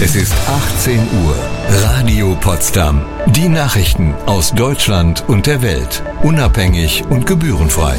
Es ist 18 Uhr. Radio Potsdam. Die Nachrichten aus Deutschland und der Welt. Unabhängig und gebührenfrei.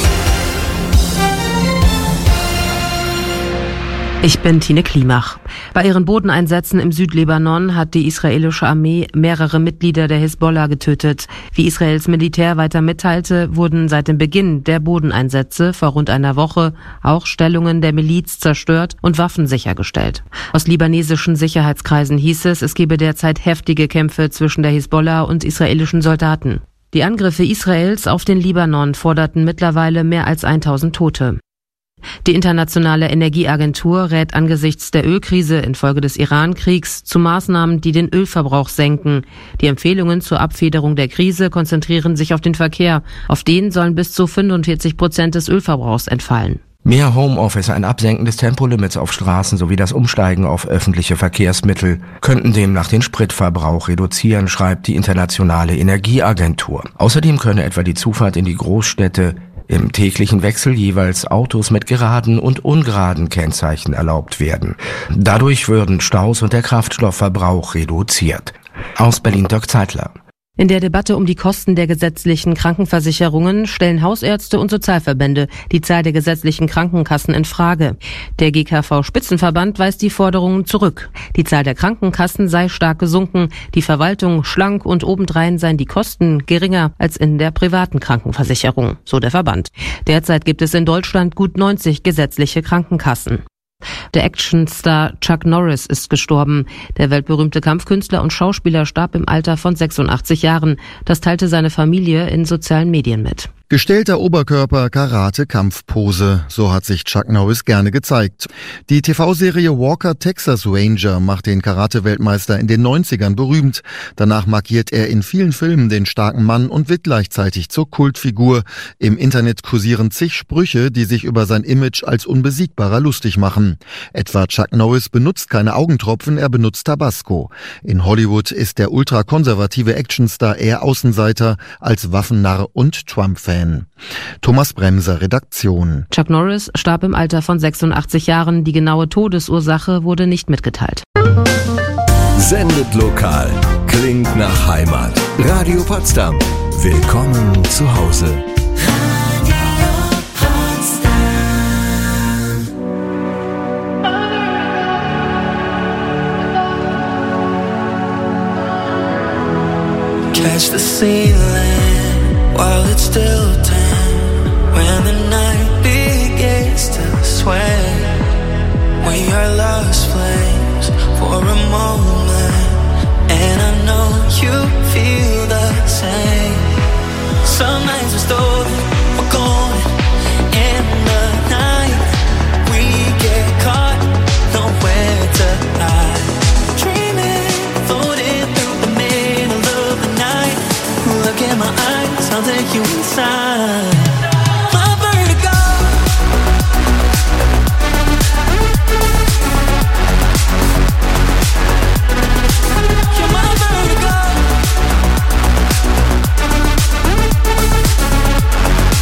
Ich bin Tine Klimach. Bei ihren Bodeneinsätzen im Südlibanon hat die israelische Armee mehrere Mitglieder der Hisbollah getötet. Wie Israels Militär weiter mitteilte, wurden seit dem Beginn der Bodeneinsätze vor rund einer Woche auch Stellungen der Miliz zerstört und Waffen sichergestellt. Aus libanesischen Sicherheitskreisen hieß es, es gebe derzeit heftige Kämpfe zwischen der Hisbollah und israelischen Soldaten. Die Angriffe Israels auf den Libanon forderten mittlerweile mehr als 1000 Tote. Die Internationale Energieagentur rät angesichts der Ölkrise infolge des Iran-Kriegs zu Maßnahmen, die den Ölverbrauch senken. Die Empfehlungen zur Abfederung der Krise konzentrieren sich auf den Verkehr. Auf den sollen bis zu 45% des Ölverbrauchs entfallen. Mehr Homeoffice, ein Absenken des Tempolimits auf Straßen sowie das Umsteigen auf öffentliche Verkehrsmittel könnten demnach den Spritverbrauch reduzieren, schreibt die Internationale Energieagentur. Außerdem könne etwa die Zufahrt in die Großstädte im täglichen Wechsel jeweils Autos mit geraden und ungeraden Kennzeichen erlaubt werden. Dadurch würden Staus und der Kraftstoffverbrauch reduziert. Aus Berlin Dirk Zeitler. In der Debatte um die Kosten der gesetzlichen Krankenversicherungen stellen Hausärzte und Sozialverbände die Zahl der gesetzlichen Krankenkassen in Frage. Der GKV-Spitzenverband weist die Forderungen zurück. Die Zahl der Krankenkassen sei stark gesunken, die Verwaltung schlank und obendrein seien die Kosten geringer als in der privaten Krankenversicherung, so der Verband. Derzeit gibt es in Deutschland gut 90 gesetzliche Krankenkassen. Der Actionstar Chuck Norris ist gestorben. Der weltberühmte Kampfkünstler und Schauspieler starb im Alter von 86 Jahren. Das teilte seine Familie in sozialen Medien mit. Gestellter Oberkörper, Karate, Kampfpose. So hat sich Chuck Norris gerne gezeigt. Die TV-Serie Walker Texas Ranger macht den Karate-Weltmeister in den 90ern berühmt. Danach markiert er in vielen Filmen den starken Mann und wird gleichzeitig zur Kultfigur. Im Internet kursieren zig Sprüche, die sich über sein Image als Unbesiegbarer lustig machen. Etwa Chuck Norris benutzt keine Augentropfen, er benutzt Tabasco. In Hollywood ist der ultrakonservative Actionstar eher Außenseiter als Waffennarr und Trump-Fan. Thomas Bremser, Redaktion. Chuck Norris starb im Alter von 86 Jahren. Die genaue Todesursache wurde nicht mitgeteilt. Sendet lokal. Klingt nach Heimat. Radio Potsdam. Willkommen zu Hause. Catch the ceiling while it's still dim, when the night begins to sway, when your lost flames for a moment, and I know you feel the same. Some nights we're stolen, we're gone in the night, we get caught, nowhere to hide, dreaming, floating through the middle of the night. Look in my eyes, I'll take you inside. My vertigo. You're my vertigo.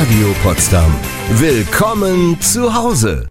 Radio Potsdam. Willkommen zu Hause.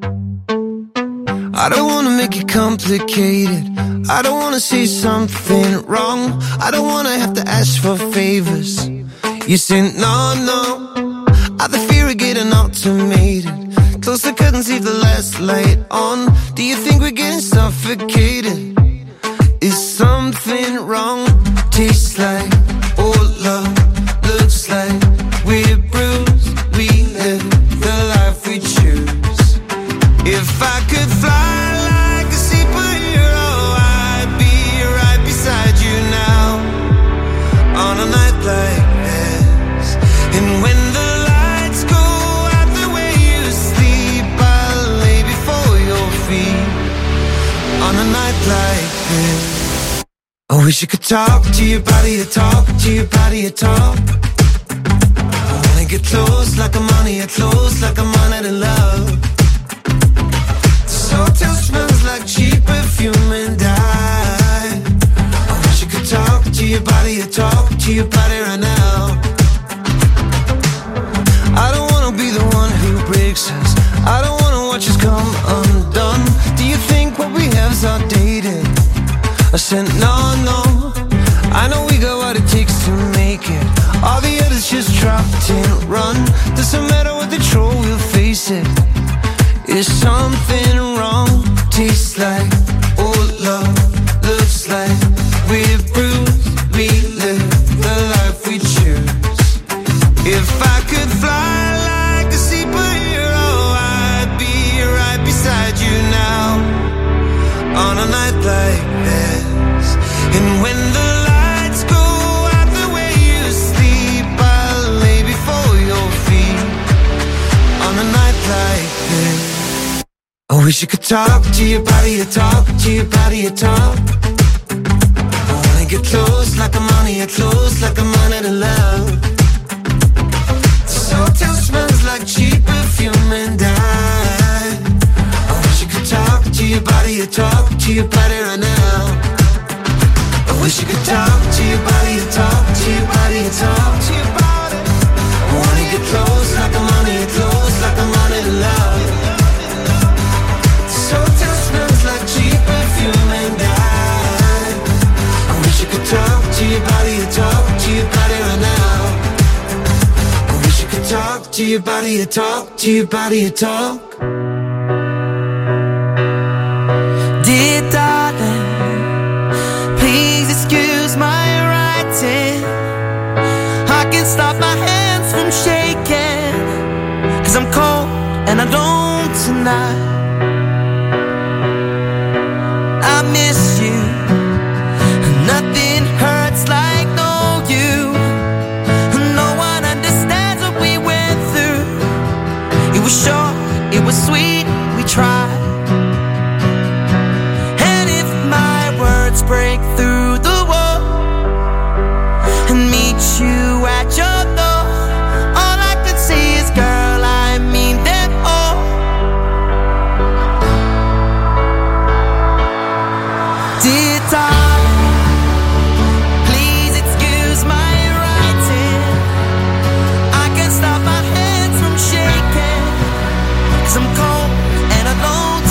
I don't wanna make it complicated. I don't wanna say something wrong. I don't wanna have to ask for favors. You say no. I the fear of getting automated. Close the curtains, leave the last light on. Do you think we're getting suffocated? Is something wrong? Tastes like old love. Looks like we're bruised. We live the life we choose. If I could fly like a superhero, I'd be right beside you now. On a night like this. And when the lights go out the way you sleep, I'll lay before your feet. On a night like this. I wish you could talk to your body, or talk to your body, or talk. I wanna get close like I'm on it, close like I'm on it in love. This hotel smells like cheap perfume and I wish you could talk to your body, or talk to your body right now. I don't wanna be the one who breaks us. I don't wanna watch us come undone. Do you think what we have's outdated? I said no. I know we got what it takes to make it. All the others just dropped and run. Doesn't matter what they throw, we'll face it. Is something wrong? Tastes like old love. Looks like we're bruised. We live the life we choose. If I could fly like a superhero, I'd be right beside you now. On a night like this. And when the lights go out the way you sleep, I'll lay before your feet. On a night like this. I wish you could talk to your body, or talk to your body, or talk. I wanna get close like I'm on it, close like I'm on it in love. This hotel smells like cheap perfume and I wish you could talk to your body, or talk to your body right now. I wish you could talk to your body, or talk to your body, or talk to your body. I wanna get close like I'm on it, close like I'm on it in love. This hotel smells like cheap perfume and I wish you could talk to your body, or talk to your body right now. I wish you could talk to your body, or talk to your body, or talk. Dear darling, please excuse my writing. I can't stop my hands from shaking, 'cause I'm cold and I don't tonight. I miss you. Nothing hurts like no you. No one understands what we went through. It was short, it was sweet, we tried. And if my words break through the wall and meet you at your door, all I can say is, girl, I mean them all. Dear darling, please excuse my writing. I can't stop my hands from shaking, 'cause I'm cold and I don't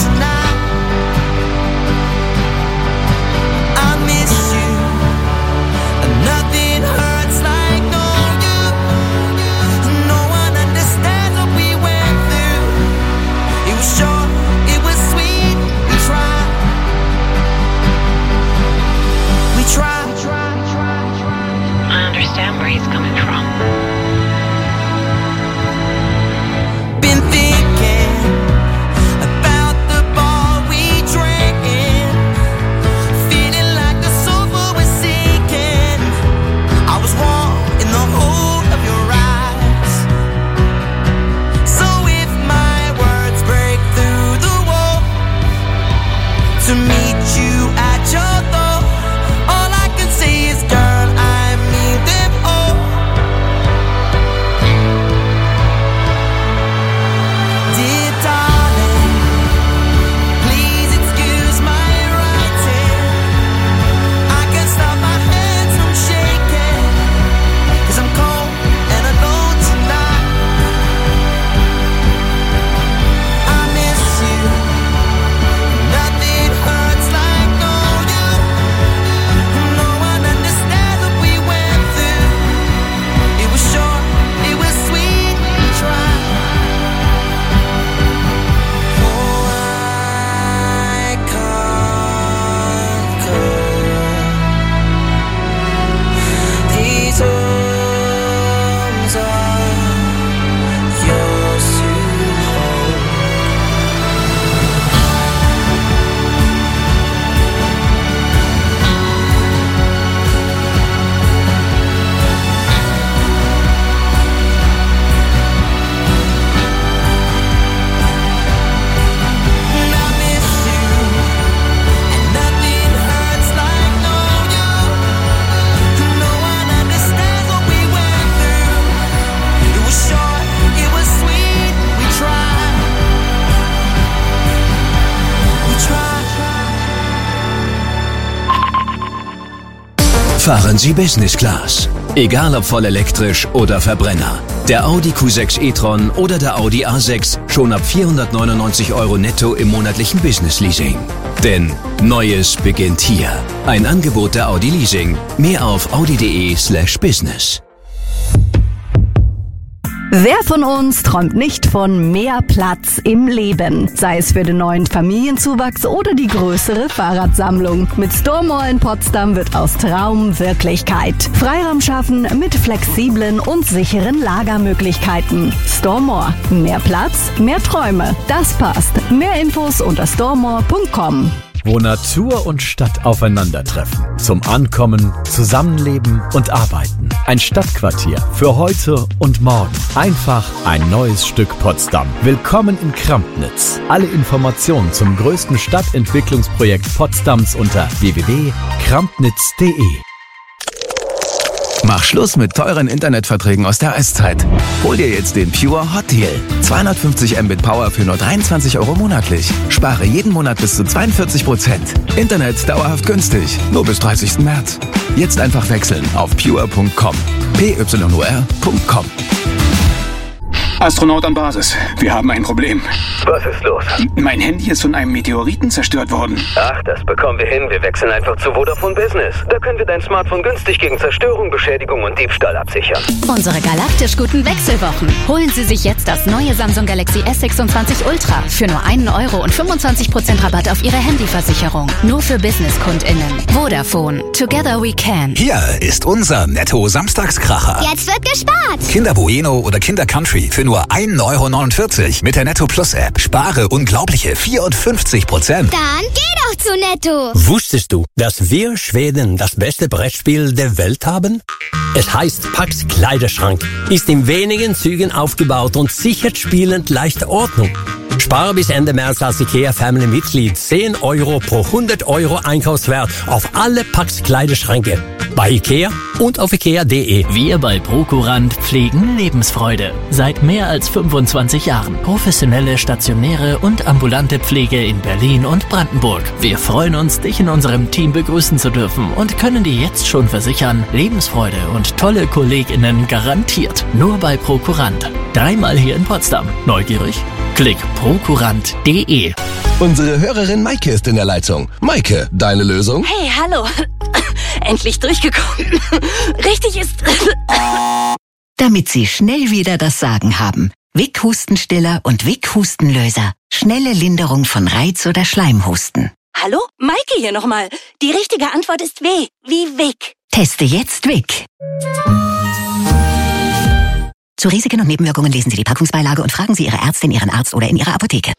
fahren Sie Business Class. Egal ob voll elektrisch oder Verbrenner. Der Audi Q6 e-tron oder der Audi A6 schon ab 499 € netto im monatlichen Business Leasing. Denn Neues beginnt hier. Ein Angebot der Audi Leasing. Mehr auf audi.de/business. Wer von uns träumt nicht von mehr Platz im Leben? Sei es für den neuen Familienzuwachs oder die größere Fahrradsammlung. Mit Storemore in Potsdam wird aus Traum Wirklichkeit. Freiraum schaffen mit flexiblen und sicheren Lagermöglichkeiten. Storemore. Mehr Platz, mehr Träume. Das passt. Mehr Infos unter storemore.com. Wo Natur und Stadt aufeinandertreffen. Zum Ankommen, Zusammenleben und Arbeiten. Ein Stadtquartier für heute und morgen. Einfach ein neues Stück Potsdam. Willkommen in Krampnitz. Alle Informationen zum größten Stadtentwicklungsprojekt Potsdams unter www.krampnitz.de. Mach Schluss mit teuren Internetverträgen aus der Eiszeit. Hol dir jetzt den Pure Hot Deal. 250 Mbit Power für nur 23 € monatlich. Spare jeden Monat bis zu 42%. Internet dauerhaft günstig. Nur bis 30. März. Jetzt einfach wechseln auf pure.com. pyor.com. Astronaut an Basis. Wir haben ein Problem. Was ist los? Mein Handy ist von einem Meteoriten zerstört worden. Ach, das bekommen wir hin. Wir wechseln einfach zu Vodafone Business. Da können wir dein Smartphone günstig gegen Zerstörung, Beschädigung und Diebstahl absichern. Unsere galaktisch guten Wechselwochen. Holen Sie sich jetzt das neue Samsung Galaxy S26 Ultra für nur 1 € und 25% Rabatt auf Ihre Handyversicherung. Nur für Business-KundInnen. Vodafone. Together we can. Hier ist unser Netto-Samstagskracher. Jetzt wird gespart. Kinder Bueno oder Kinder Country für nur 1,49 € mit der Netto Plus App. Spare unglaubliche 54%. Dann geh doch zu Netto. Wusstest du, dass wir Schweden das beste Brettspiel der Welt haben? Es heißt Pax Kleiderschrank, ist in wenigen Zügen aufgebaut und sichert spielend leichte Ordnung. Spare bis Ende März als IKEA Family Mitglied 10 € pro 100 € Einkaufswert auf alle Pax Kleiderschränke. Bei IKEA und auf ikea.de. Wir bei Prokurant pflegen Lebensfreude. Seit mehr als 25 Jahren. Professionelle, stationäre und ambulante Pflege in Berlin und Brandenburg. Wir freuen uns, dich in unserem Team begrüßen zu dürfen und können dir jetzt schon versichern, Lebensfreude und tolle KollegInnen garantiert. Nur bei Prokurant. 3-mal hier in Potsdam. Neugierig? Klick prokurant.de. Unsere Hörerin Maike ist in der Leitung. Maike, deine Lösung? Hey, hallo. Endlich durchgekommen. Richtig ist... Damit Sie schnell wieder das Sagen haben. Vic Hustenstiller und Vic Hustenlöser. Schnelle Linderung von Reiz- oder Schleimhusten. Hallo? Maike hier nochmal. Die richtige Antwort ist W. Wie Vic. Teste jetzt Vic. Zu Risiken und Nebenwirkungen lesen Sie die Packungsbeilage und fragen Sie Ihre Ärztin, Ihren Arzt oder in Ihrer Apotheke.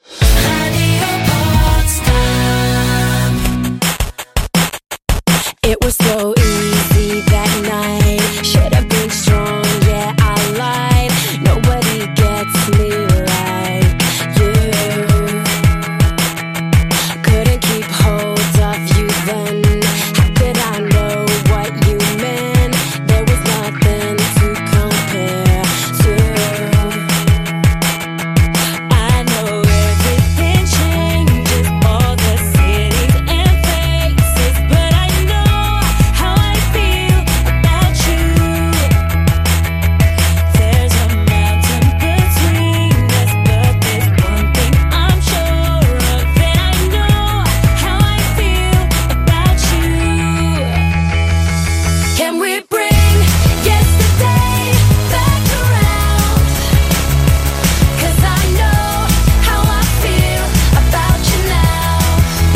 It was so easy that night. Should have been strong, yeah, I lied. Nobody gets me like you. Couldn't keep hold of you then. How could I know what you meant? There was nothing to compare to. I know everything changes, all the cities and faces, but I know how I feel about you. There's a mountain between us, but there's one thing I'm sure of, and I know how I feel about you. Can we bring yesterday back around? 'Cause I know how I feel about you now.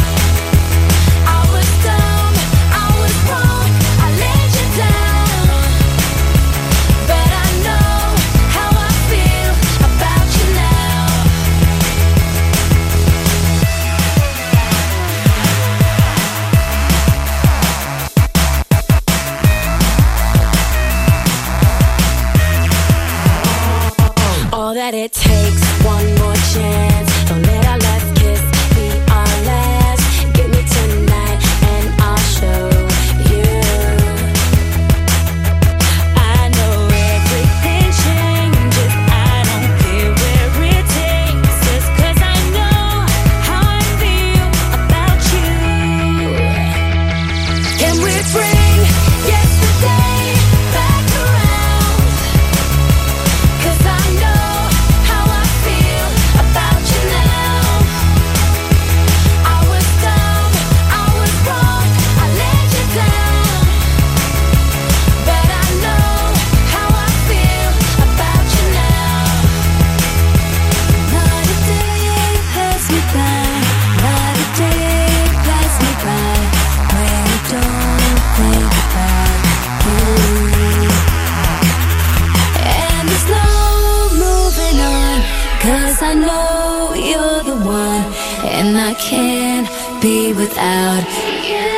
I was dumb, I was wrong, I let you down. But I know how I feel about you now. All that it takes, one more chance. Don't let our last kiss be our last. Give me tonight and I'll show you. I know everything changes. I don't care where it takes us, 'cause I know how I feel about you. Can we bring know you're the one, and I can't be without you.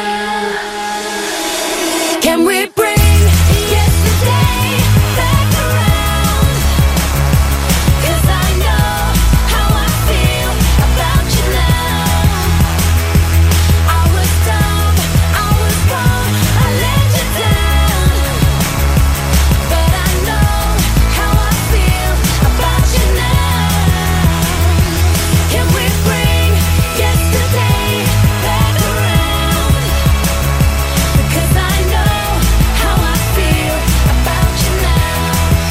Can we bring yesterday back around? 'Cause I know how I feel about you now. I was dumb, I was wrong, I let you down. But I know how I feel about you now. Can we bring yesterday back around? Because I know how I feel about you now.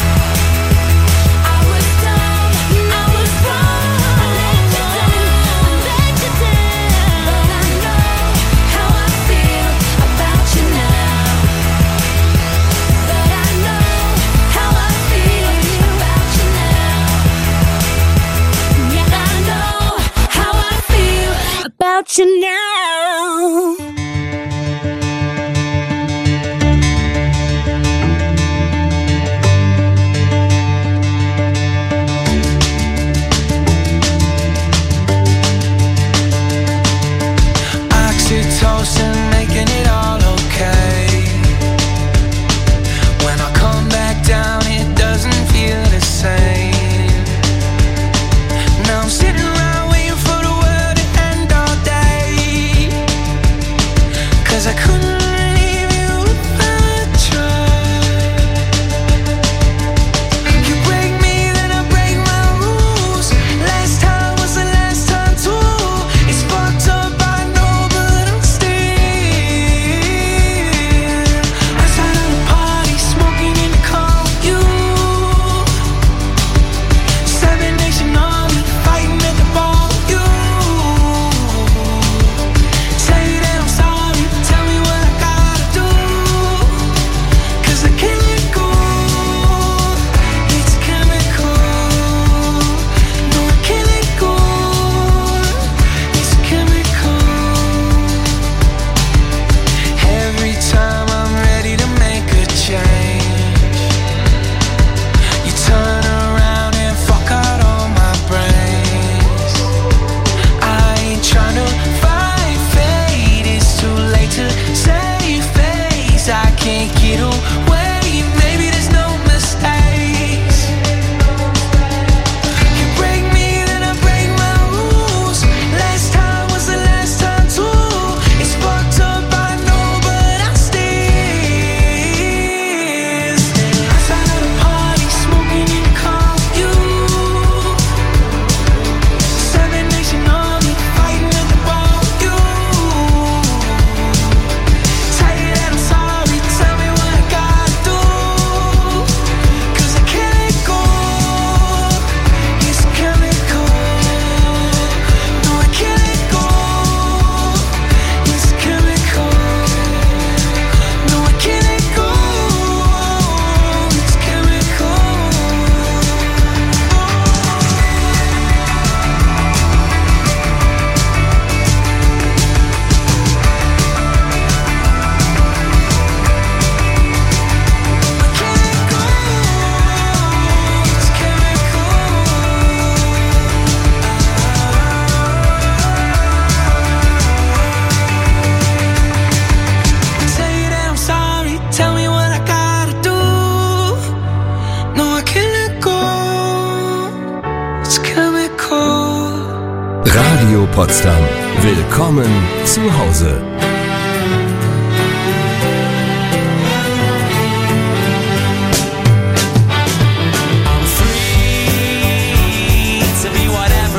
I was dumb, I was wrong, I let you down, But I know how I feel about you now. But I know how I feel about you now. Yeah, I know how I feel about you now. Oxytocin making it all okay. When I come back down, it doesn't feel the same. Now I'm sitting around waiting for the world to end all day. 'Cause I couldn't leave you if I tried. You break me, then I break my rules. Last time was the last time too. It's fucked up, I know, but I'm still outside of the party, smoking in the car with you. Seven Nation Army, fighting at the bar with you. Say that I'm sorry, tell me what I gotta do. 'Cause I can't let go. It's chemical. No, I can't let go. It's chemical. Every time I'm ready to make a change, you turn around and fuck out all my brains. I ain't tryna fight fate, it's too late to save face. I can't get away, maybe there's no mistakes. You break me, then I break my rules. Last time was the last time too. It's fucked up, I know, but I'm still outside of the party, smoking in the car with you. Seven Nation Army, fighting at the bar with you. Tell you that I'm sorry, tell me what I gotta do. 'Cause I can't let go. It's chemical. No, I can't let go. It's chemical. No, I can't let go. It's chemical. Tell you that I'm sorry, tell me what I gotta do. No, I can't let go. It's chemical. Radio Potsdam. Willkommen zu Hause. I'm free to be whatever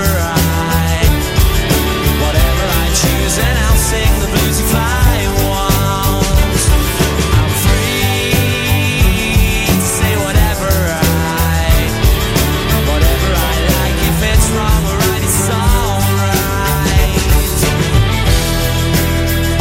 I choose, and I'll sing the blues if I want. I'm free to say whatever I like. If it's wrong or right, it's alright.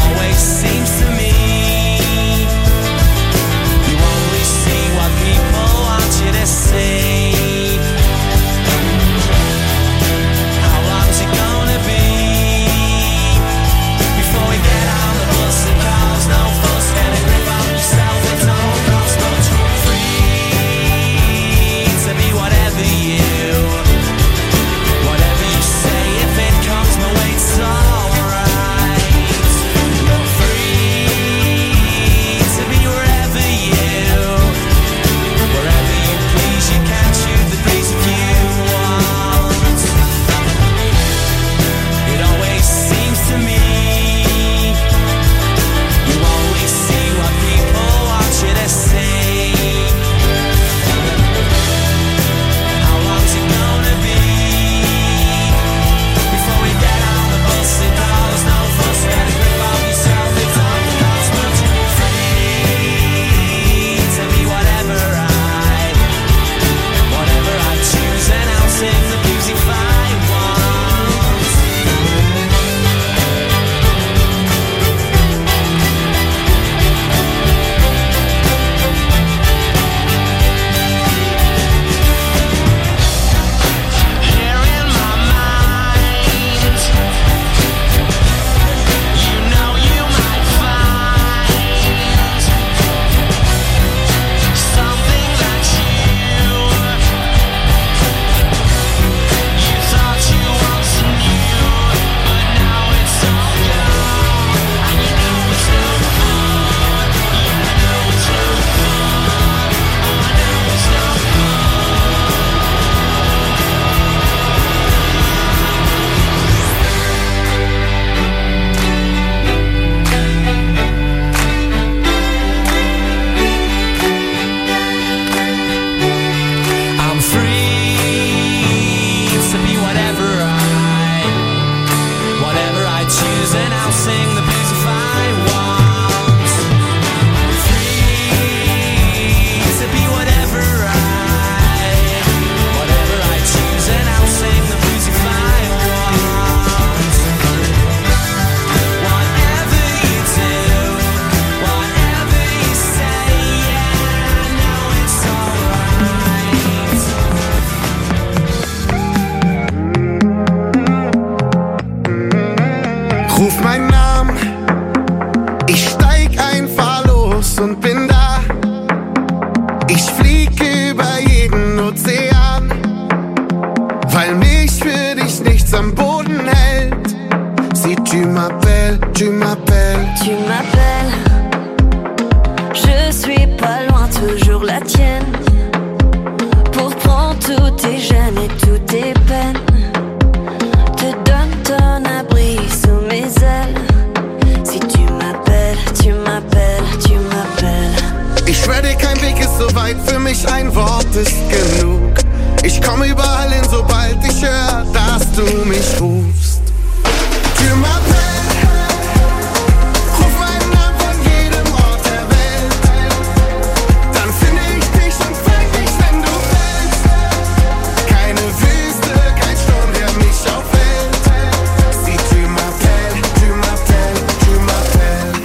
whatever I choose, and I'll sing the blues if I want. Free to be whatever I choose, and I'll sing the blues if I want. Whatever you do, whatever you say, yeah, I know it's alright. Ruf meinen Namen, ich steig einfach los und bin da. Ich flieg über jeden Ozean, weil mich für dich nichts am Boden hält. Si tu m'appelles, tu m'appelles. Tu m'appelles, je suis pas loin, toujours la tienne. Pour prendre tous tes gênes et toutes tes peines, te donne ton abri sous mes ailes. Si tu m'appelles, tu m'appelles, tu m'appelles. Ich schwör dir, kein Weg ist so weit, für mich ein Wort ist genug. Ich komme überall hin, sobald ich hör, dass du mich rufst. Tu m'appelles, ruf meinen Namen von jedem Ort der Welt. Dann finde ich dich und fang dich, wenn du willst. Keine Wüste, kein Sturm, der mich aufhält. Si tu m'appelles, tu m'appelles, tu m'appelles.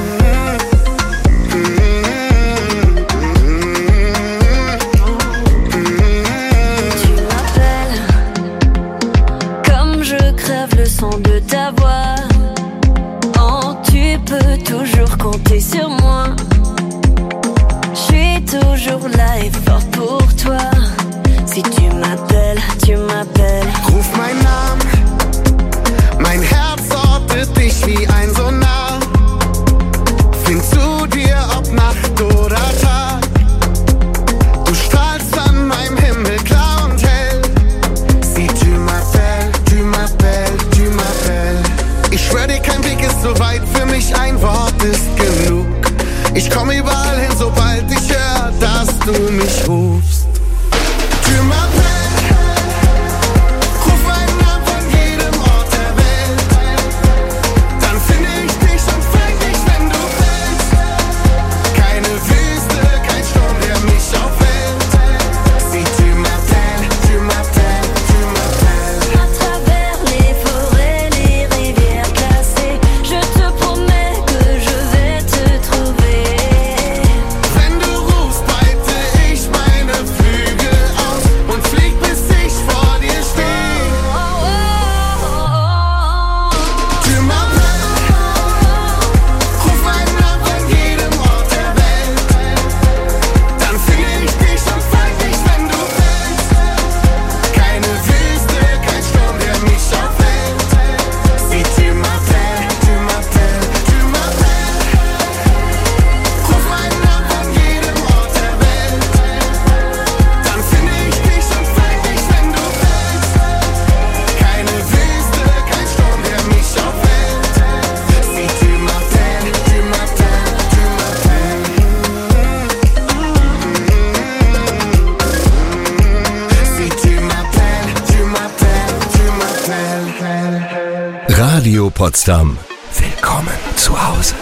Tu m'appelles, comme je crève le son de ta voix. Oh, tu peux toujours compter sur moi. Je suis toujours là et forte pour toi. Si tu m'appelles, tu m'appelles. Ruf meinen Namen, mein Herz ortet dich wie ein Sonar. Find zu dir, ob Nacht oder Tag. Du strahlst an meinem Himmel klar und hell. Si tu m'appelles, tu m'appelles, tu m'appelles. Ich schwör dir, kein Weg ist so weit, für mich ein Wort ist genug. Ich komme überall hin, sobald ich hör, dass du mich rufst. Tu m'appelles, ruf meinen Namen von jedem Ort der Welt. Dann finde ich dich und fang dich, wenn du willst. Keine Wüste, kein Sturm, der mich aufhält. Si tu m'appelles, tu m'appelles, tu m'appelles. À travers les forêts, les rivières glacées, je te promets que je vais te trouver. Wenn du rufst, breite ich meine Flügel aus und flieg, bis ich vor dir stehe. Tu m'appelles, ruf meinen Namen von jedem Ort der Welt. Dann finde ich dich und fang dich, wenn du willst. Keine Wüste, kein Sturm, der mich aufhält. Si tu m'appelles, tu m'appelles, tu m'appelles. Ruf meinen Namen von jedem Ort der Welt. Dann finde ich dich und fang dich, wenn du willst. Keine Wüste, kein Sturm, der mich aufhält. Si tu m'appelles, tu m'appelles, tu m'appelles. Si tu m'appelles, tu m'appelles, tu m'appelles. Radio Potsdam. Willkommen zu Hause.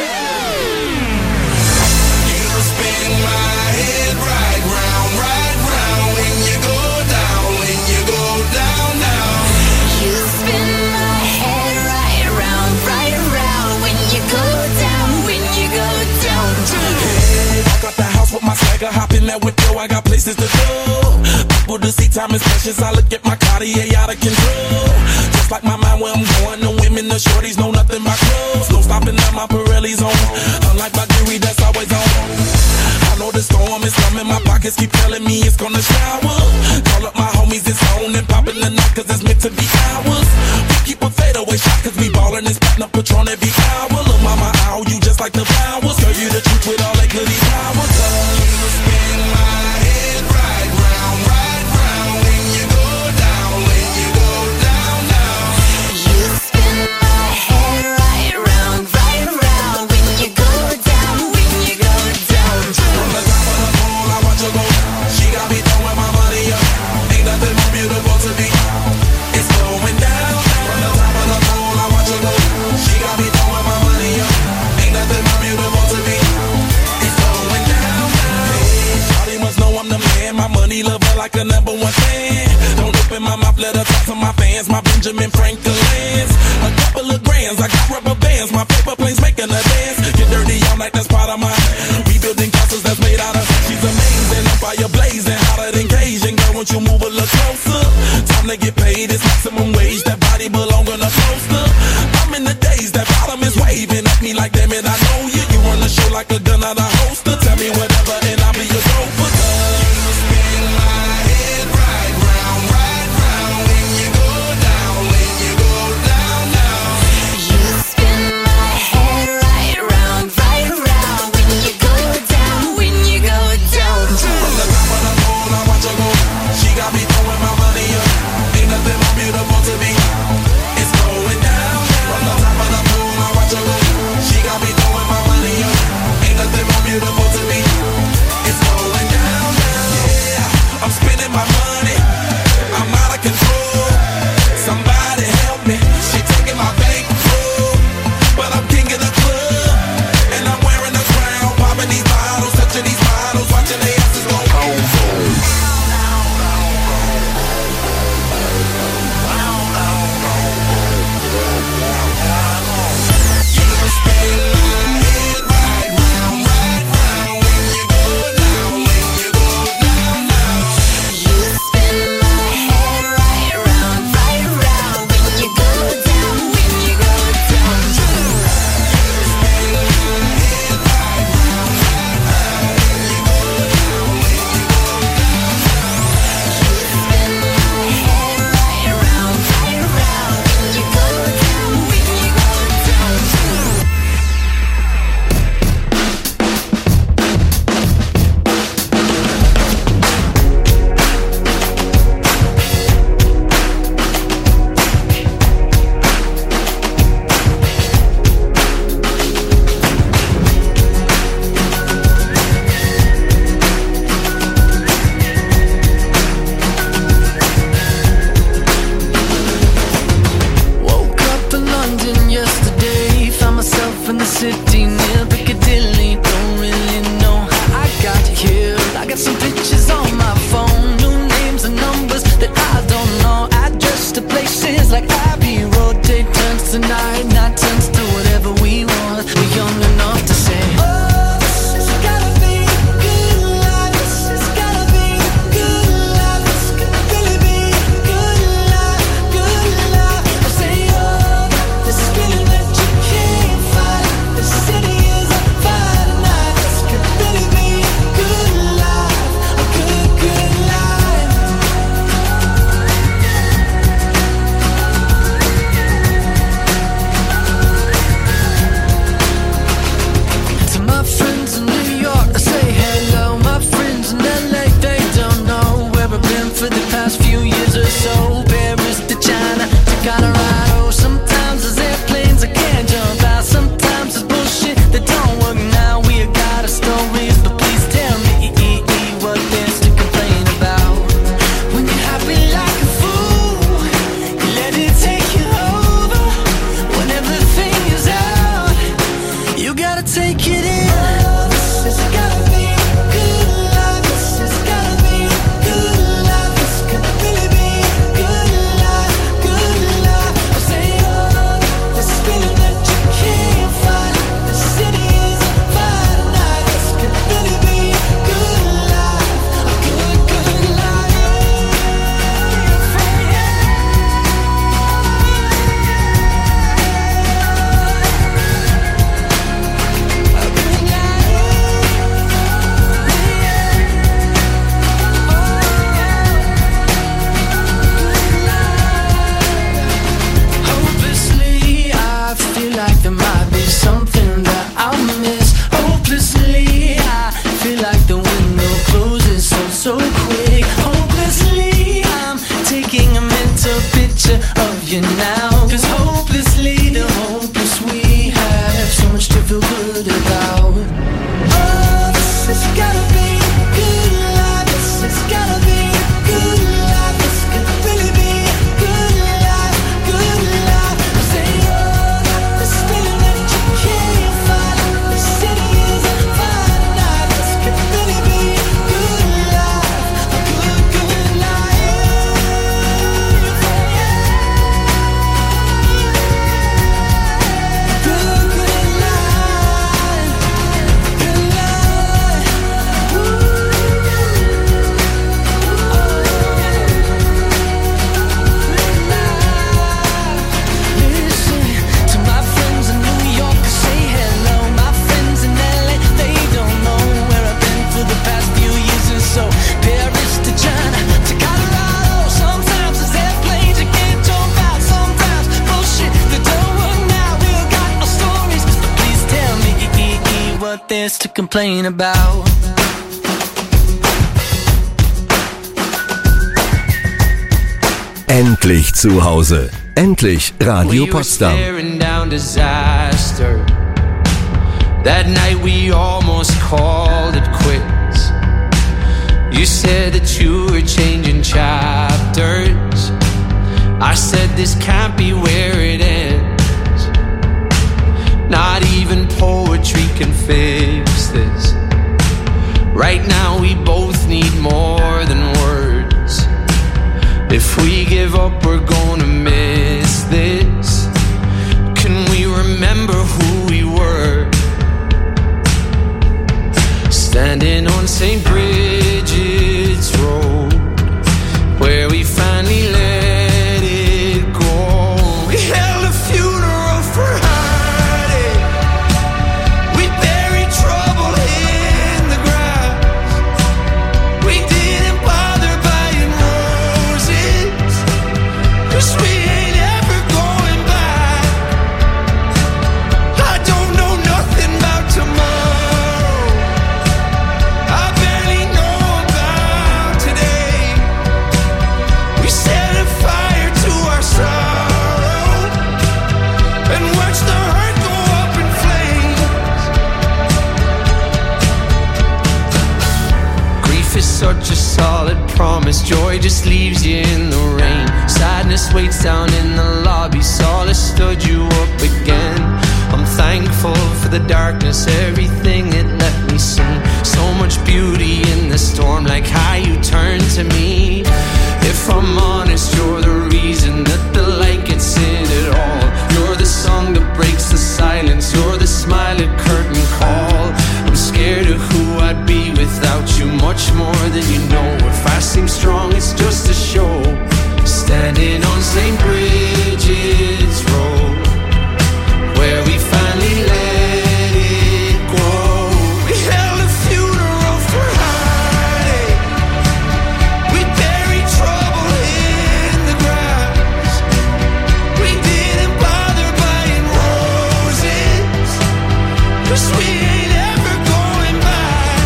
You spin my head right around, right around. When you go down, when you go down, I got the house with my swagger, hop in that window, I got places to go. People to see, time is precious, I look at my Cartier out of control. Just like my mind where I'm going, the women, the shorties know nothing but clothes. No stopping at my Pirelli's on, unlike my jewelry that's always on. I know the storm is coming, my pockets keep telling me it's gonna shower. Call up my homies, it's on and popping the night cause it's meant to be ours. We keep a fadeaway shot cause we ballin' and spittin' up Patron every hour. Look mama, ow, you just like the flowers. Girl, you the truth with all that goody powers. You spin my head right round when you go down, when you go down, down. You spin my head right around, when you go down, when you go down. From the top of the pole, I watch her go. She got me throwing my money up. Ain't nothing more beautiful to me. my fans, my Benjamin Franklin's. A couple of grands, I got rubber bands, my paper planes making a dance. Get dirty all night, that's part of my rebuilding castles that's made out of. She's amazing, on fire blazing, hotter than Cajun. Girl, won't you move a little closer? Time to get paid, it's maximum wage. That body belong on a poster. I'm in the days, that bottom is waving at me like, damn it, I know you. You run the show like a gun out of holster. Tell me whatever and I'll be your gopher. Spin my head right round when you go down, when you go down, down. You spin my head right round when you go down, when you go down. From the top of the moon, I watch her go. She got me throwing my money up. Ain't nothing more beautiful to me. It's going down. From the top of the moon, I watch her go. She got me throwing my money up. Ain't nothing more beautiful to me. It's going down. Yeah, I'm spending my money. I'm out of control. Somebody help me. She taking my bankroll, but I'm king of the club, and I'm wearing a crown. Popping these bottles, touching these models, watching their asses go home. Woke up in London yesterday, found myself in the city near Piccadilly. Don't really know how I got here. I got some pictures on my phone, new names and numbers that I don't know. Address to places like Abbey Road. Day turns to night, night turns to whatever we want. We're young enough to say, oh, this has gotta be a good life. This has gotta be a good life. This could really be a good life, good life. I say, oh, this feeling that you can't fight. The city is on fire tonight. This could really be a good life, a good, good life. To my friends in New York, I say hello. My friends in LA, they don't know where I've been for the past few years or so. Paris to China to Colorado. Sometimes there's airplanes I can't jump out. Sometimes there's bullshit that don't work now. We got our stories, but please tell me what there's to complain about. When you're happy like a fool, you let it take you over. When everything is out, you gotta take it in. This has gotta be a good life. This has gotta be a good life. This could really be a good life, good life. I say, oh, this feeling that you can't fight. The city is on fire tonight. This could really be a good life, a good, good life. Hopelessly, I feel like there might be something that I'll miss. Hopelessly, I feel like the window closes so quick. Hopelessly, I'm taking a mental picture of you now. 'Cause hopelessly, the hopeless we have so much to feel good about. Oh, this has gotta be a good life. This has gotta be a good life. This could really be a good life, good life. I say, oh, this feeling that you can't fight. The city is on fire tonight. This could really be a good life, a good, good life. less to complain about. Endlich zu Hause. Endlich Radio We were Potsdam. staring down disaster. That night we almost called it quits. You said that you were changing chapters. I said this can't be where it ends. Not even poetry can fix this. Right now we both need more than words. If we give up, we're gonna miss this. Can we remember who we were? Standing on St. Bridget's Road, where we finally let it go. We held a funeral for heartache. We buried trouble in the grass. We didn't bother buying roses, 'cause we ain't ever going back. I don't know nothing about tomorrow. I barely know about today. We set a fire to our sorrow and watch the hurt go up in flames. Grief is such a solid promise. Joy just leaves you in the rain. Sadness waits down in the lobby. Solace stood you up again. I'm thankful for the darkness, everything it let me see. So much beauty in the storm, like how you turn to me. If I'm honest, you're the reason that the light gets in it all. You're the song that breaks the silence. You're the smile at curtain call. I'm scared of who I'd be without you, much more than you know. If I seem strong, it's just a show. Standing on St. Bridget's Road, where we finally let it go. We held a funeral for heartache. We buried trouble in the grass. We didn't bother buying roses, 'cause we ain't ever going back.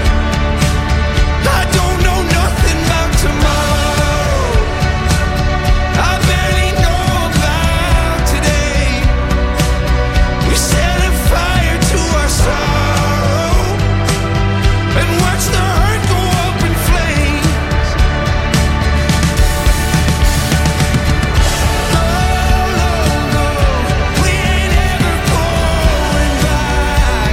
I don't know nothing about tomorrow. I barely know about today. We set a fire to our sorrow and watch the hurt go up in flames. No, no, no, we ain't ever going back.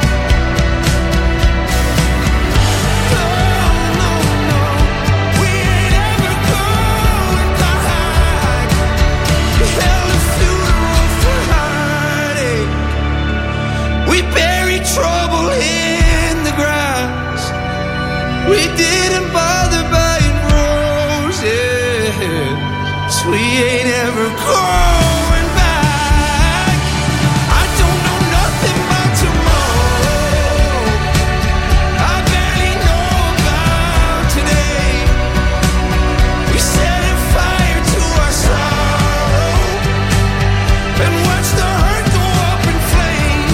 No, no, no, we ain't ever going back. We held a funeral for heartache. We buried trouble in the grass. We didn't bother buying roses. We ain't ever going back. I don't know nothing about tomorrow. I barely know about today. We set a fire to our sorrow and watch the hurt go up in flames.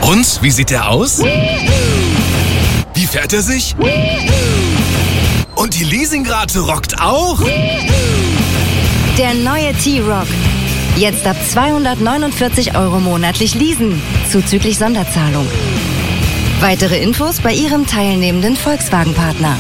Und, wie sieht der aus? Wie fährt er sich? Und die Leasingrate rockt auch? Der neue T-Roc. Jetzt ab 249 € monatlich leasen, zuzüglich Sonderzahlung. Weitere Infos bei Ihrem teilnehmenden Volkswagen-Partner.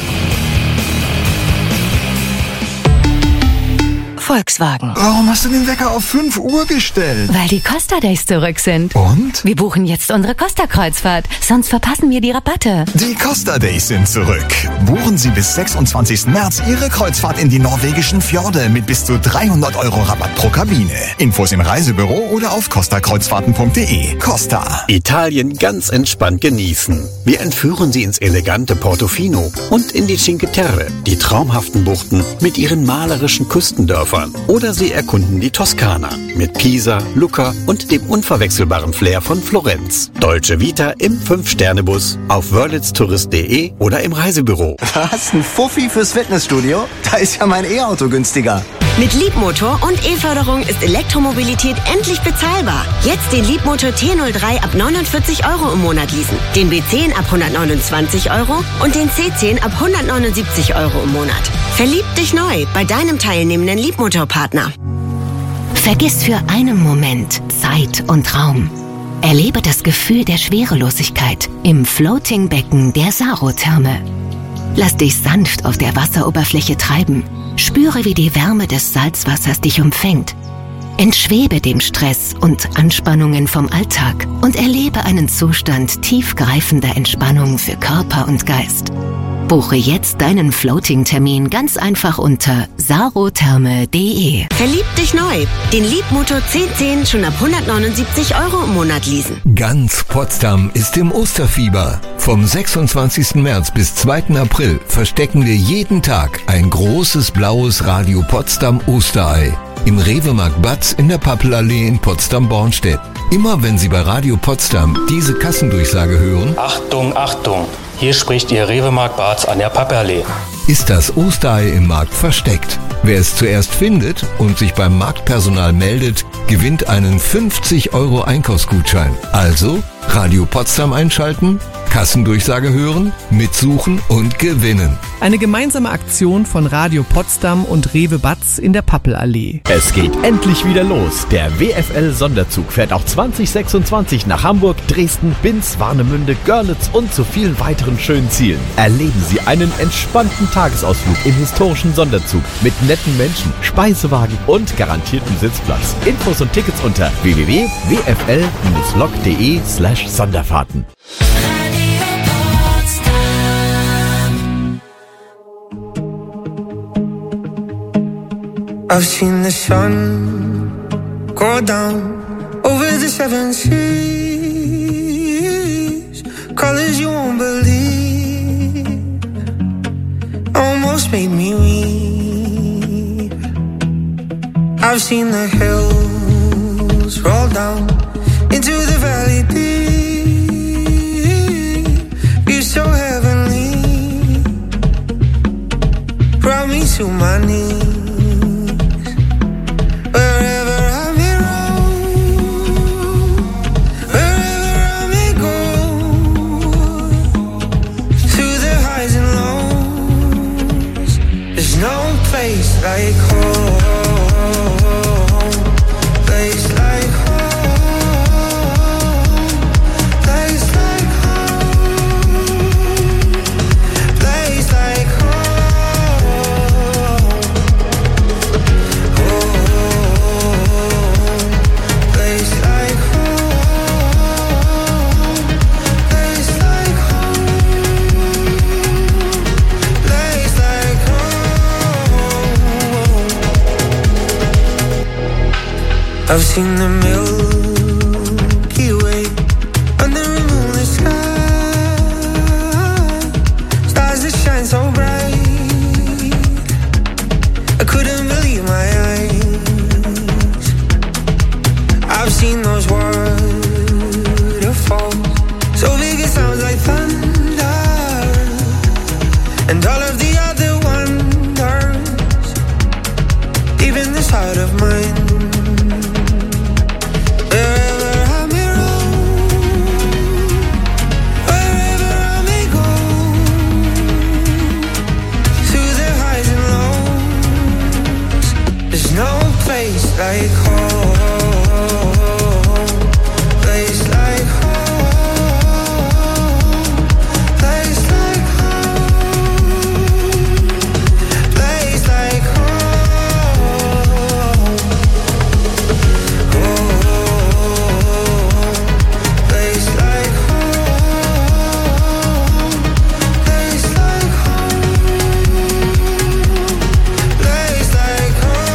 Volkswagen. Warum hast du den Wecker auf 5 Uhr gestellt? Weil die Costa Days zurück sind. Und? Wir buchen jetzt unsere Costa-Kreuzfahrt, sonst verpassen wir die Rabatte. Die Costa Days sind zurück. Buchen Sie bis 26. März Ihre Kreuzfahrt in die norwegischen Fjorde mit bis zu 300 € Rabatt pro Kabine. Infos im Reisebüro oder auf costakreuzfahrten.de. Costa. Italien ganz entspannt genießen. Wir entführen Sie ins elegante Portofino und in die Cinque Terre, die traumhaften Buchten mit ihren malerischen Küstendörfern. Oder Sie erkunden die Toskana mit Pisa, Lucca und dem unverwechselbaren Flair von Florenz. Dolce Vita im 5-Sterne-Bus auf wörlitztourist.de oder im Reisebüro. Was? Ein Fuffi fürs Fitnessstudio? Da ist ja mein E-Auto günstiger. Mit Leapmotor und E-Förderung ist Elektromobilität endlich bezahlbar. Jetzt den Leapmotor T03 ab 49 € im Monat leasen, den B10 ab 129 € und den C10 ab 179 € im Monat. Verlieb dich neu bei deinem teilnehmenden Leapmotor-Partner. Vergiss für einen Moment Zeit und Raum. Erlebe das Gefühl der Schwerelosigkeit im Floating-Becken der Sarotherme. Lass dich sanft auf der Wasseroberfläche treiben. Spüre, wie die Wärme des Salzwassers dich umfängt. Entschwebe dem Stress und Anspannungen vom Alltag und erlebe einen Zustand tiefgreifender Entspannung für Körper und Geist. Buche jetzt deinen Floating-Termin ganz einfach unter sarotherme.de. Verlieb dich neu. Den Leapmotor C10 schon ab 179 € im Monat leasen. Ganz Potsdam ist im Osterfieber. Vom 26. März bis 2. April verstecken wir jeden Tag ein großes blaues Radio Potsdam Osterei im Rewe-Markt Batz in der Pappelallee in Potsdam-Bornstedt. Immer wenn Sie bei Radio Potsdam diese Kassendurchsage hören, Achtung, Achtung, hier spricht Ihr Rewe-Markt Batz an der Pappelallee. Ist das Osterei im Markt versteckt. Wer es zuerst findet und sich beim Marktpersonal meldet, gewinnt einen 50 € Einkaufsgutschein. Also Radio Potsdam einschalten, Kassendurchsage hören, mitsuchen und gewinnen. Eine gemeinsame Aktion von Radio Potsdam und Rewe Batz in der Pappelallee. Es geht endlich wieder los. Der WFL-Sonderzug fährt auch 2026 nach Hamburg, Dresden, Binz, Warnemünde, Görlitz und zu vielen weiteren schönen Zielen. Erleben Sie einen entspannten Tagesausflug im historischen Sonderzug mit netten Menschen, Speisewagen und garantiertem Sitzplatz. Infos und Tickets unter www.wfl-lok.de/Sonderfahrten. I've seen the sun go down over the 7 seas, colors you won't believe, almost made me weep. I've seen the hills roll down into the valley deep, you're so heavenly, brought me to my knees. Like home, place like home, place like home, place like home, place like home, place like home, place like I've seen the Milky Way under a moonlit sky, stars that shine so bright, I couldn't believe my eyes. I've seen those waterfalls, so big it sounds like thunder, and all of the other wonders, even this heart of mine. Wherever I may roam, like home, place like home, place like home, place like home, place like home, place like place like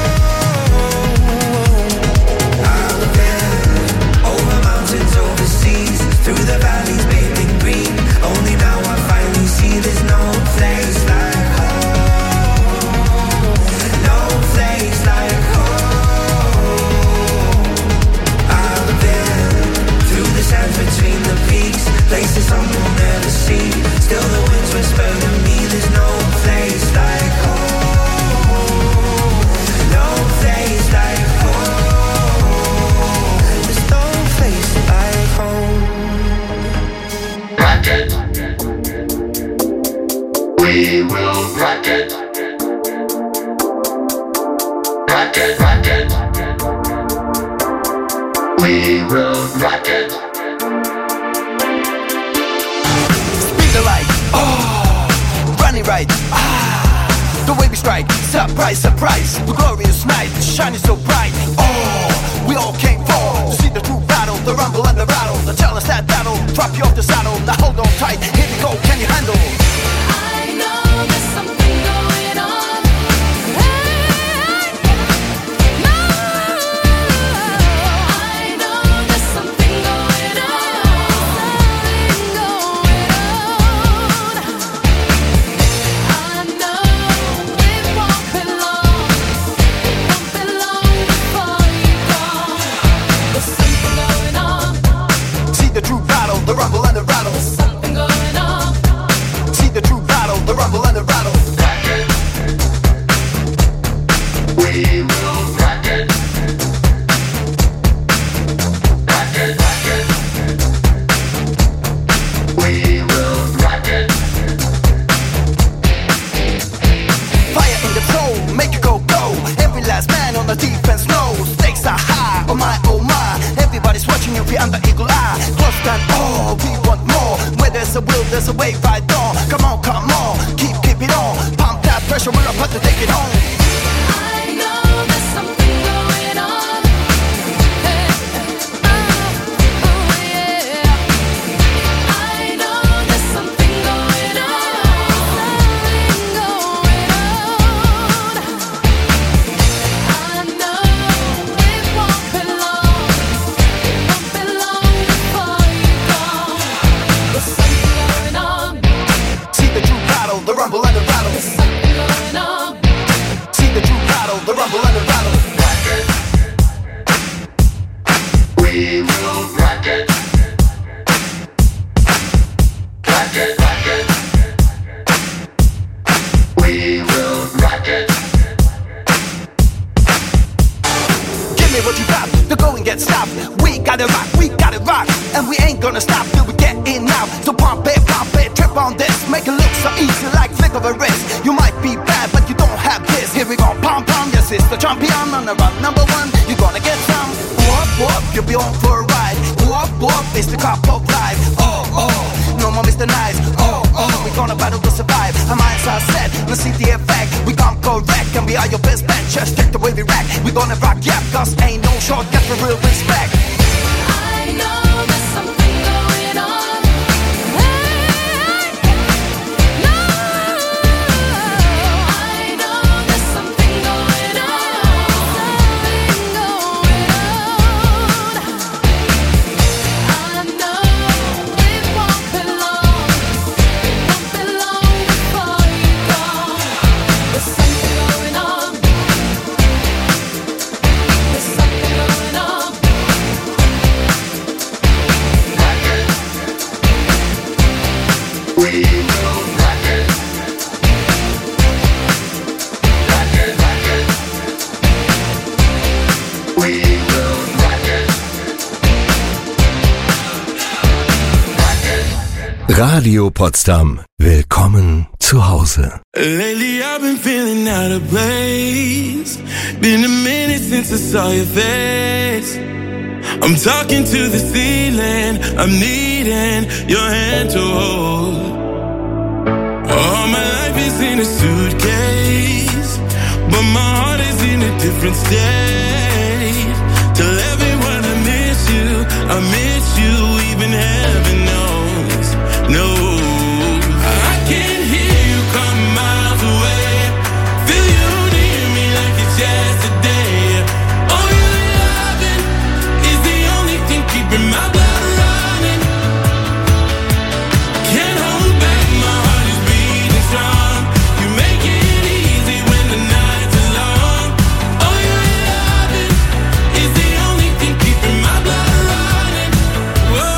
home. I've been over mountains, overseas, through the valleys, bathed in green. Only now I finally see there's no place like home, no place like home. I've been through the sands between the peaks, places some will never see. Still the winds whisper to me, there's no place like home, no place like home. There's no place like home. Rock it. We will rock it. Rock it, rock it. We will rock it. Speed the light, running right, the way we strike, surprise, surprise, the glorious night, shining so bright, we all came for to see the true battle, the rumble and the rattle, the tell us that battle, drop you off the saddle, now hold on tight, here we go, can you handle? I know there's something going on. I know there's something going on. I know it won't be long. It won't be long before you go. There's something going on. See the true battle, the rumble and the rattle. Something going on. See the true battle, the rumble and the rattle. We will rock it. Rock it, rock it. We will rock it. Fire in the soul, make it go, go. Every last man on the defense knows. Stakes are high, oh my, oh my. Everybody's watching you, be under eagle eye. Close down, oh, we want more. Where there's a will, there's a way, right on. Come on, keep it on. Pump that pressure, we're about to take it on. I know there's something going on. I know there's something going on. I know it won't be long. It won't be long before you go. There's something going on. See the true battle, the rumble and the rattle. Something going on. See the true battle, the rumble and the rattle. We will rock it. Rock it, rock it. We will rock it. Give me what you got, the going gets stopped. We gotta rock, and we ain't gonna stop till we get in now. So pump it, trip on this, make it look so easy like flick of a wrist. You might be bad, but you don't have this. Here we go, pump, yes, it's the champion on the run. Number one, you're gonna get some. Whoop, you'll be on for a ride. Whoop, it's the cup of life. No more Mr. Nice. We're gonna battle to survive. Our minds are set, let's see the effect. We come correct, and we are your best bet. Just check the way we rack. We're gonna rock, yeah, cause ain't no shortcut for real respect. I know there's something going on. I know there's something going on. I know it won't be long. It won't be long before you go. There's something going on. There's something going on. We will rock it. Rock it, rock it. We will rock it. Radio Potsdam. Willkommen zu Hause. Hause. Lately I've been feeling out of place. Been a minute since I saw your face. I'm talking to the ceiling. I'm needing your hand to hold. All my life is in a suitcase, but my heart is in a different state. Tell everyone I miss you, even heaven knows. No, I can hear you come miles away. Feel you near me like it's yesterday. Oh, your loving is the only thing keeping my blood running. Can't hold back, my heart is beating strong. You make it easy when the nights are long. Oh, your loving is the only thing keeping my blood running. Whoa.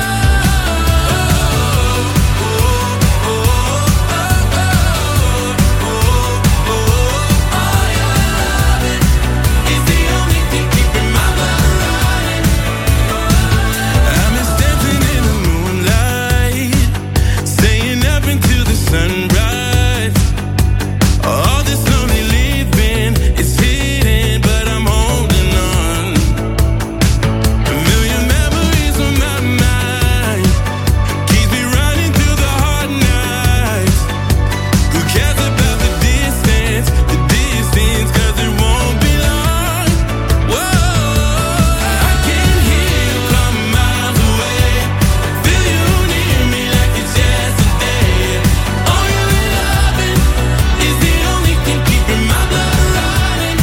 Sunrise. All this lonely living is hidden, but I'm holding on. A million memories on my mind, keeps me running through the hard nights. Who cares about the distance, cause it won't be long. Whoa, I can hear you come miles away. Feel you near me like it's yesterday. Oh, your loving is the only thing keeping my blood running.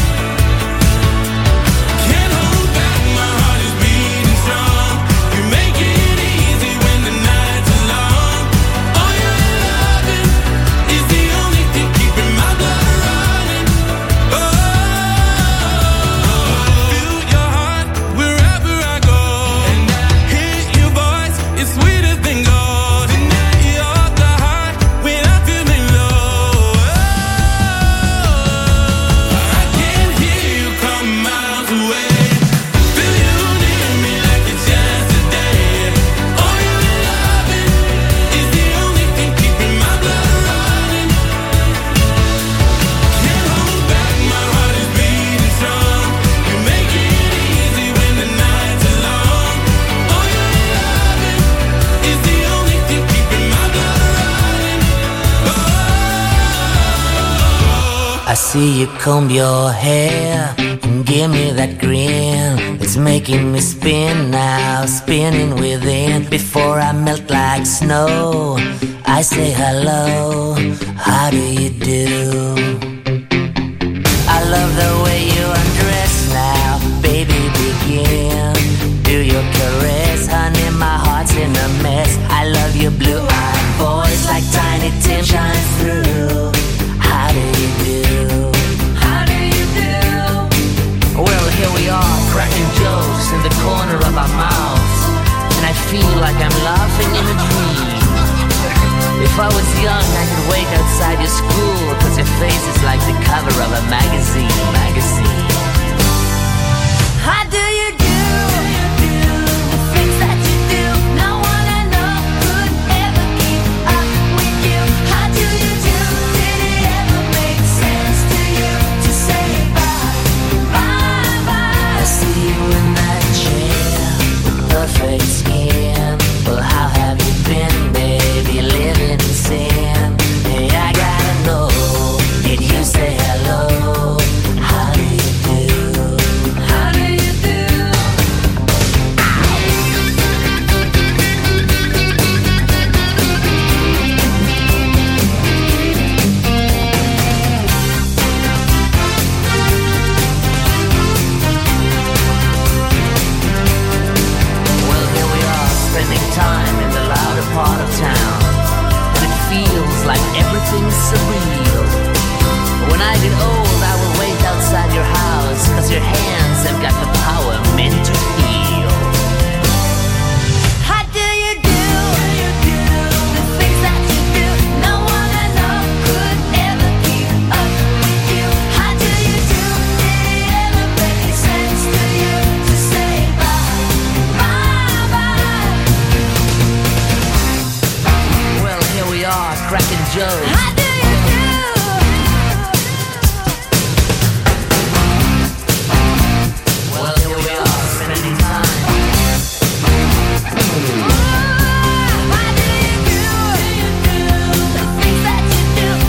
Can't hold back, my heart is beating strong. You make it easy when the nights are long. Oh, your loving is the only thing keeping my blood running. Oh, feel your heart wherever I go. And I hear your voice, it's sweeter than gold. And you're the heart when I'm feeling low. I can hear you come miles away. Feel you near me like it's yesterday. Oh, your loving is the only thing keeping my blood running. Can't hold back, my heart is beating strong. You make it easy when the nights are long. Oh, your loving is the only thing keeping my blood running. I see you comb your hair and give me that grin. It's making me spin now, spinning within. Before I melt like snow, I say hello, how do you do? I love the way you undress now, baby, begin. Do your caress, honey, my heart's in a mess. I love your blue-eyed voice like Tiny Tim shines through. How do you do? How do you do? Well, here we are, cracking jokes in the corner of our mouths, and I feel like I'm laughing in a dream. If I was young, I could wait outside your school, 'cause your face is like the cover of a magazine. How do you do? The things that you do, no one I know could ever keep up with you. How do you do? Did it ever make sense to you to say bye-bye? I see you in that chair, perfect skin. Well, how have you been, baby, living in sin? Hey, I gotta know, did you say hello? How do you do? How do you do? Well, here we are, spending time in the louder part of town, and it feels like everything's surreal. When I get old, I will wait outside your house, 'cause your hands have got the power meant to